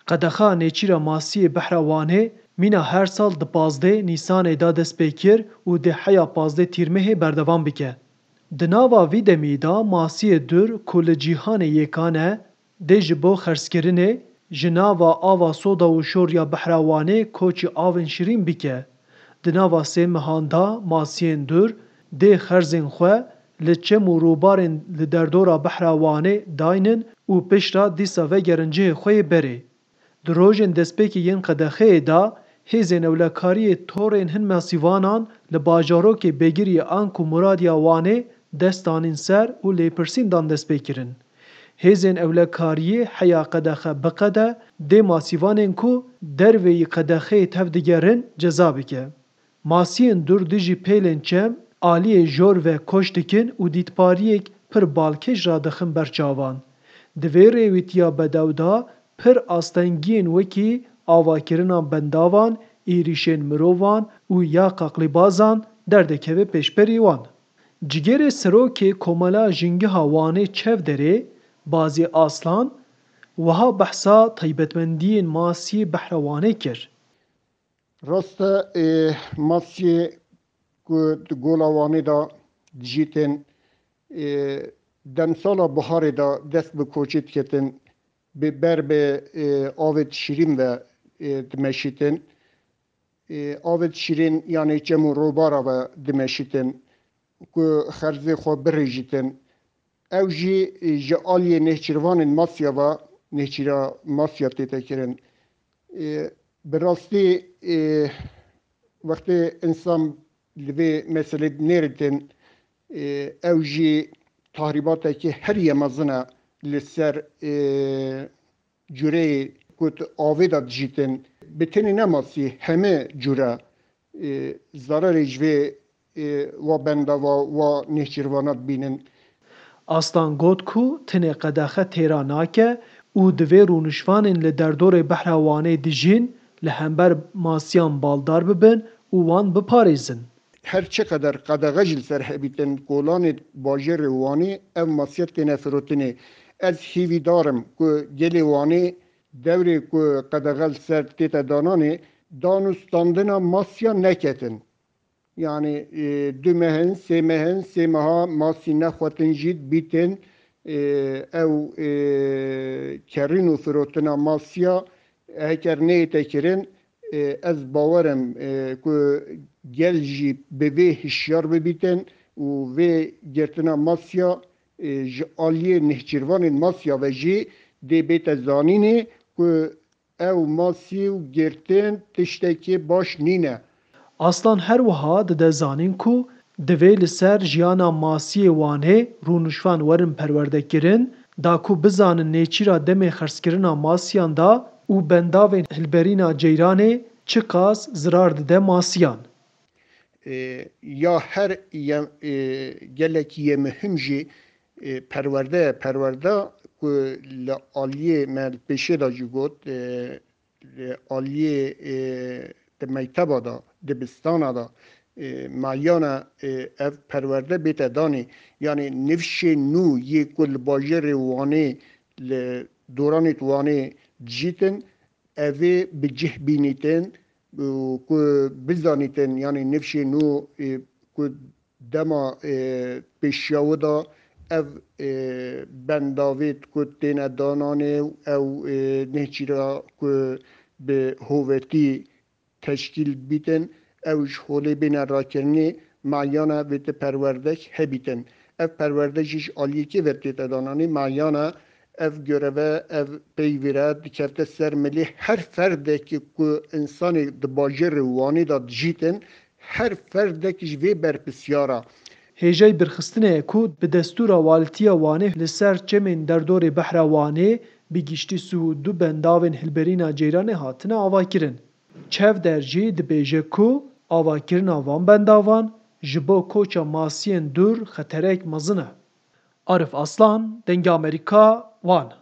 Qedexa nêçîra masiyê Behra Wanê mîna her sal di 15 Nîsanê da dest pê kir û di heya 15 Tîrmehê berdewam bike. Di nava vî demî da masiyê dur ku li cîhanê yêkan e, dê ji bo xerzkirinê ji nava ava soda û şoriya Behra Wanê koçî avên şirîn bike. Di nava sê mehan da masiyên dur dê xerzên xwe li çem û rûbarên li derdora Behra Wanê daynin û pişta dîsa vegerin cihê xwe yê berê. Di rojên destpêkê yên Qedexeyê da hêzên ewlekariyê torên hin masîvanan li bajarokê bêgiriyê Ank û Muradiya Wanê dest danîn ser û lêpirsîn dan dest pê kirin. Hêzên ewlekariyê heya Qedexe biqede dê masîvanên ku derveyî Qedexeyê tev digerin ceza bike. Masiyên dur dijî pêlên çem aliyê jor ve koç dikin û dîtbariyek pir balkêj radixin ber çavan. Di vê rêwîtiya bedew da pir astengiyên wekî avakirina bendavan, êrişên mirovan û ya qaqlîbazan derdikeve pêşberî wan. Cigêrê Serokê Komela Jingeha Wanê Çevderê, Bazî Aslan, wiha behsa taybetmendiyên masiyê Behra Wanê kir. Rast e masiyê ku di gola Wanê da dijîtin demsala biharê da dest bi koçî diketin bi ber bi avê şîrîn ve dimeşîtin. Avê şîrîn yanî çem û robara ve dimeşîtin ku xerzê xwe birêjîtin. Ew jî ji aliyê nêçîrvanên masiya ve nêçîra masiya tê tekirin. Bi rastî wextê insan li vê meselê nêritin ew jî tahrîbatekî herî mezin e li ser cureyê ku tu avê da dijîtin bi tenê ne masî heme cure zararê ji vê wa bendava wa nêçîrvana bînin. Aslan got ku tinê Qedexe têra nake û di vê rûnişvanên li derdorê Behra Wanê dijîn li hember masiyan baldar bibin û wan biparêzin. Her çiqeder Qedexe jî li ser hebîtin kolanê bajarê Wanê ev masiyet têne firotinê. Ez hîvîdar ku gelê Wanê devrê ku Qedexe li ser tête dananê danûstandina masiya neketin. Yani du mehin, sê mehin, sê meha masî nexwetin jî bîtin ew kerîn û firotina masiya heker neyê kirin ez bawerim ku gel jî bi vê hişyar bibîtin û vê girtina masiya ji aliyê nêçîrvanên masiya ve jî dê bête zanînê ku ew masî û girtin tiştekî baş nîne. Aslan her wiha dide zanîn ku divê li ser jiyana masiyê Wanê rûnişvan werin perwerdekirin, da ku bizanin nêçîra demê xerzkirina masiyan da û bendavên hilberîna ceyranê çi qas zirar dide masiyan. Ya her gelekî yê mühim jî perwerde ku li aliyê me pêşê da jî got li aliyê di mekteba da dibistana da mayana ev perwerde bête danî yani nifşê nû yê ku li bajarê Wanê li doranê Wanê dijîtin evê bi cih bînîtin ku bizanîtin yani nifşê nû ku dema pêşiya we da ev bendavê ku têne dananê ew nêçîra ku bi hovetî teşkîl bîtin ew ji holê bêne rakirinê mayana vê te perwerdek hebîtin. Ev perwerde jî ji aliyekê ve tête dananê mayana ev göreve ev peyvîre dikevte ser milê her ferdekî ku insanê di bajarê Wanê da dijîtin her ferdekî ji vê berpisyara. Hêjey birxistinê ku bi destûra walîtiya Wanê li ser çemên derdorê Behra Wanê bi giştî sû du bendavên hilberîna ceyranê hatine avakirin. Çevder jî dibêje ku avakirina van bendavan ji bo koça masiyên dur xeterek mezin e. Arif Aslan, Dengê Amerîka, Wan.